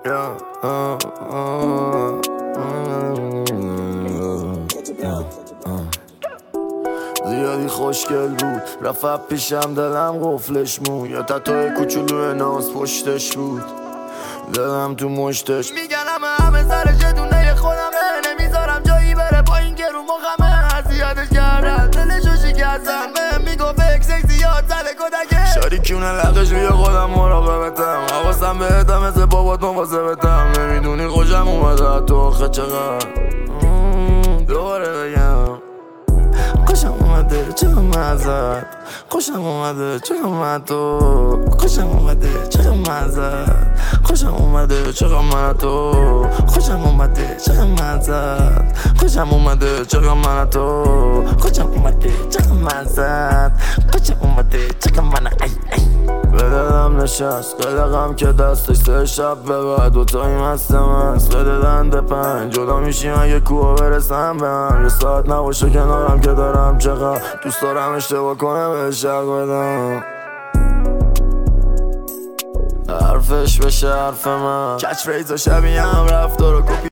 زیادی خوشگل بود، رفت پیشم دلم قفلش مون، یه تتوی کوچولو ناز پشتش بود، دلم تو مشتش. میگنم همه سرش دونه خودمه، نمیذارم جایی بره پایین که رو مخمه. اذیتش کردم دلشو شکستم، میگفت اکسک زیاد زده کدکه. شریکونه لقش روی خودم مراقبتم، حواسم بهتم مثل بابات مواظبتم. نمیدونی خوشم اومده تو آخه چقدر. دوباره بگم خوشم اومده چقدر مزد، خوشم اومده چقدر من تو، خوشم اومده چقدر مزد، خوشم اومده چقدر من تو، خوشم اومده چقدر مزد، خوشم اومده چقدر من تو، خوشم اومده چقدر مزد، خوشم اومده چقدر من به دلم نشست قلقم که دستش سه شب به بعد دوتایی مستم است. به دلنده 5 جدا میشیم اگه کوه برسم به هم. یه ساعت نباشه کنارم که دارم چقدر دوست دارم اشتباه کنم بهش حق بدم. حرفش بشه حرف من، کچ فریز و شبیه هم رفتار و کپی